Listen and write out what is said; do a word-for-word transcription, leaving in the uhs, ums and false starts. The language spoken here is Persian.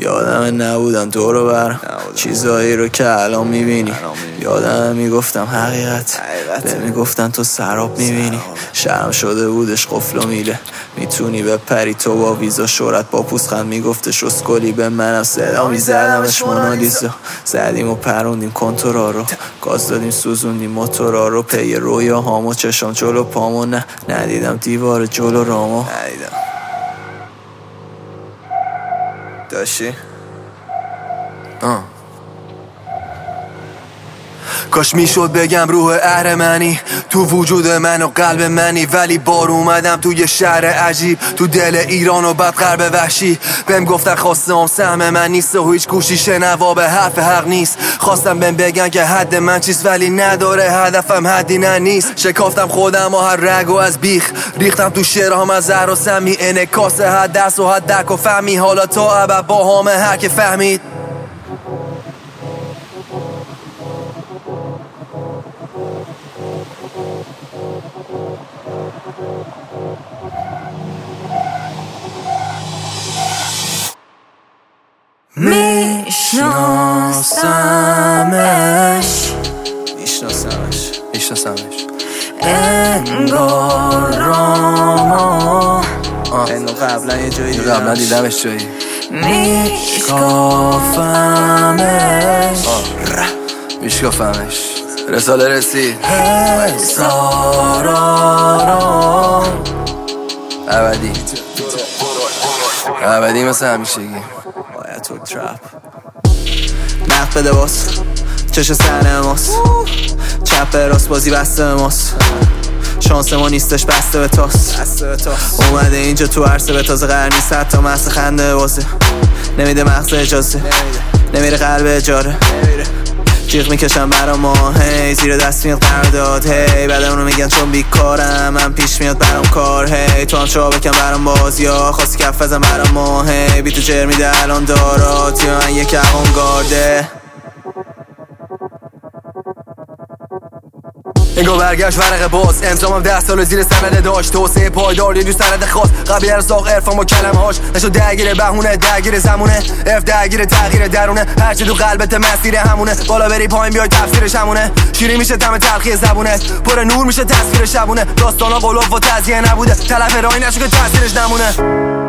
یادم نبودن دورو برم چیزایی رو که الان میبینی. یادم میگفتم حقیقت به میگفتن تو سراب میبینی. شرم شده بودش قفل و میله میتونی بپری تو با ویزا شورت با پوزخند میگفتش اسکلی به منم صدا میزدمش مونالیزا. زدیم و پروندیم کنتورا رو گاز دادیم سوزوندیم موتورا رو پی رویا هامو چشم جلو پامو نه ندیدم دیوار جلو رامو ندیدم. داشتی؟ آه کاش میشد بگم روح اهرمنی تو وجود من و قلب منی، ولی بار اومدم تو یه شهر عجیب تو دل ایران و بعد غرب وحشی. بهم گفتن خواستم سهم من نیست و هیچ گوشی شنوا به حرف حق نیست. خواستم بهم بگن که حد من چیست ولی نداره هدفم حدی نه نیست. شکافتم خودم و هر رگ و از بیخ ریختم تو شعرهام از زهر و سمی انعکاس حد دست و حد درک و فهمی. حالا تا ابد با همه هر که فهمید میشناسمش میشناسمش میشناسمش انگارامو انو قبلا یه جایی دیدمش قبلا دیدمش جایی میشکافمش میشکافمش رساله رسید هزارارو ابدی ابدی مثل همیشگی باید تو ترپ نقد بده باز چش سر ماست چپ راست بازی بسته به ماست. شانس ما نیستش بسته به تاست. اومده اینجا تو عرصه به تازه قرار نیست حتی محض خنده بازه. نمیده مغز اجازه نمیره قلب اجاره جیغ میکشم برا ما هی زیر دست میاد قرارداد هی بعد اونو میگن چون بیکارم من پیش میاد برام کار هی تو هم شا بکن برام بازیا خواستی کف بزن برام ما هی بی تو جر میده الان دارات یا من یک اوانگارده. انگار برگشت ورق باز امضامم ده سال زیر سند داشت توسعه پایداری تو سند خاص قبل ارزاق عرفان با کلمه هاش نشد درگیر بهونه درگیر زمونه اف درگیر تغییر درونه هرچی تو قلبت مسیر همونه بالا بری پایین بیای تفسیرش همونه شیرین میشه طعم تلخی زبونت پر نور میشه تصویر شبونه داستانا قلوف و تزیه نبوده تلف راهی نشو که تاثیرش نمونه.